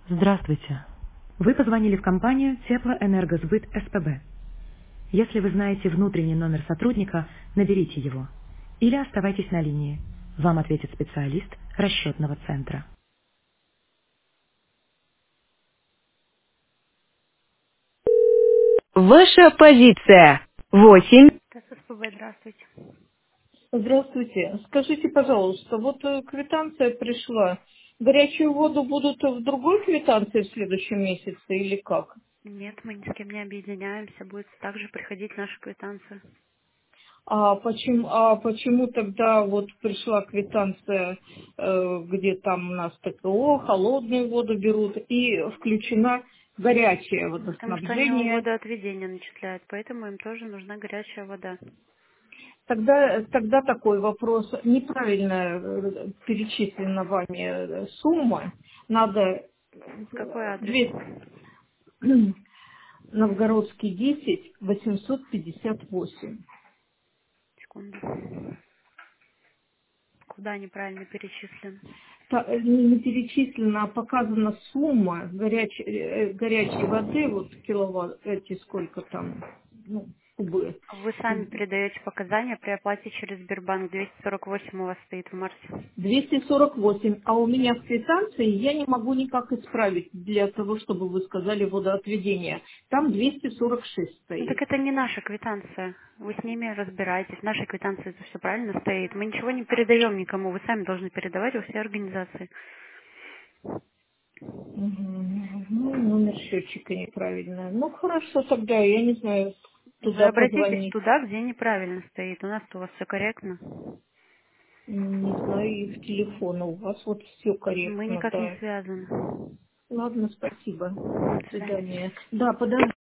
Здравствуйте. Вы позвонили в компанию Теплоэнергосбыт СПБ. Если вы знаете внутренний номер сотрудника, наберите его. Или оставайтесь на линии. Вам ответит специалист расчетного центра. Ваша позиция. 8. СПБ, здравствуйте. Здравствуйте. Скажите, пожалуйста, вот квитанция пришла. Горячую воду будут в другой квитанции в следующем месяце или как? Нет, мы ни с кем не объединяемся. Будет также приходить наша квитанция. А почему тогда вот пришла квитанция, где там у нас ТКО, холодную воду берут, и включена горячее Потому что они водоснабжение? водоотведение начисляют, поэтому им тоже нужна горячая вода. Тогда такой вопрос. Неправильно перечислена вами сумма. Надо Какой адрес? 200. Новгородский 10, 858. Секунду. Куда неправильно перечислен? Не перечислена, а показана сумма горячей воды, вот киловатт, эти сколько там, ну, кубы. Вы сами передаете показания при оплате через Сбербанк. 248 у вас стоит в марте. 248, а у меня в квитанции я не могу никак исправить для того, чтобы вы сказали водоотведение. Там 246 Ну стоит. так это не наша квитанция. Вы с ними разбираетесь. В нашей квитанции это все правильно стоит. Мы ничего не передаем никому. Вы сами должны передавать во все организации. Мгм. Ну, номер счетчика неправильно. Ну, хорошо, тогда, я не знаю, Вы туда обратитесь позвонить. туда, где неправильно стоит. У нас-то у вас все корректно. Не знаю, и в телефон. У вас вот все Мы корректно, никак не да. связаны. Ладно, спасибо. До До свидания. свидания. Да, подожди.